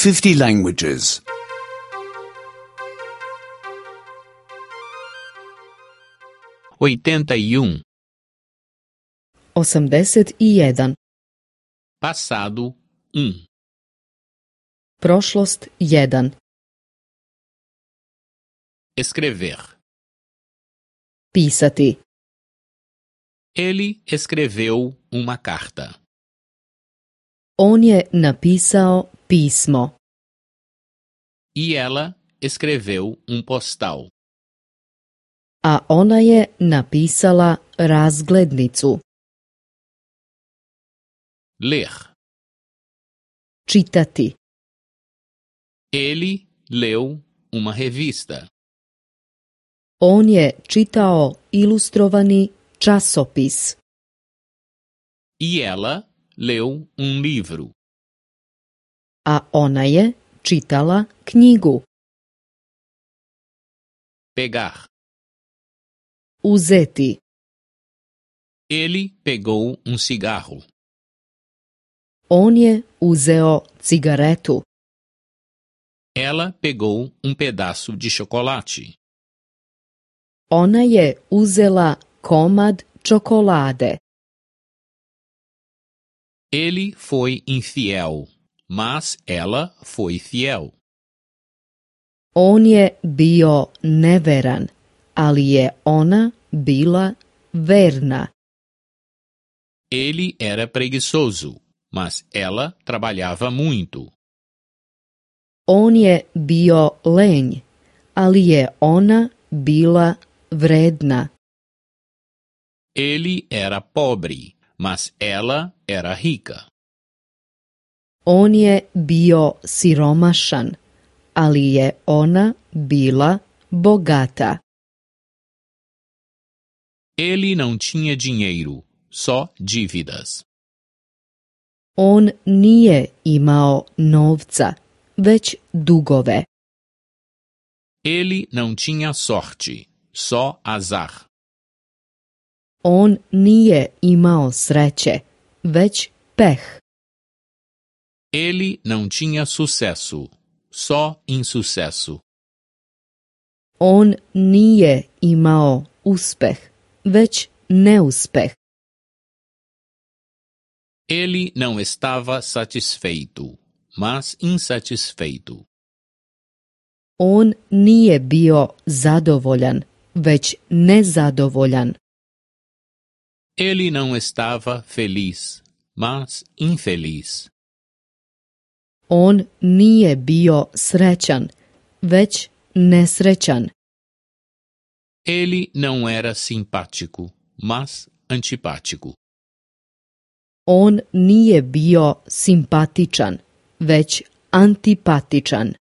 50 languages. 81. 81. Passado 1. Prošlost 1. Escrever. Pisati. Ele escreveu uma carta. On je napisao pismo. E ela escreveu um postal. A ona je napisala razglednicu. Ler. Čitati. Ele leu uma revista. On je čitao ilustrovani časopis. E ela leu um livro. A ona je čitala knjigu. Pegar. Uzeti. Ele pegou um cigarro. On je uzeo cigaretu. Ela pegou um pedaço de chocolate. Ona je uzela komad čokolade. Ele foi infiel, mas ela foi fiel. On je bio neveran, ali je ona bila verna. Ele era preguiçoso, mas ela trabalhava muito. On je bio lenj, ali je ona bila vredna. Ele era pobre, mas ela era rica. On je bio siromašan, ali je ona bila bogata. Ele não tinha dinheiro, só dívidas. On nije imao novca, već dugove. Ele não tinha sorte, só azar. On nije imao sreće, već peh. Ele não tinha sucesso, só insucesso. On nije imao uspeh, već neuspeh. Ele não estava satisfeito, mas insatisfeito. On nije bio zadovoljan, već nezadovoljan. Ele não estava feliz, mas infeliz. On nije bio srećan, već nesrećan. Ele não era simpático, mas antipático. On nije bio simpatičan, već antipatičan.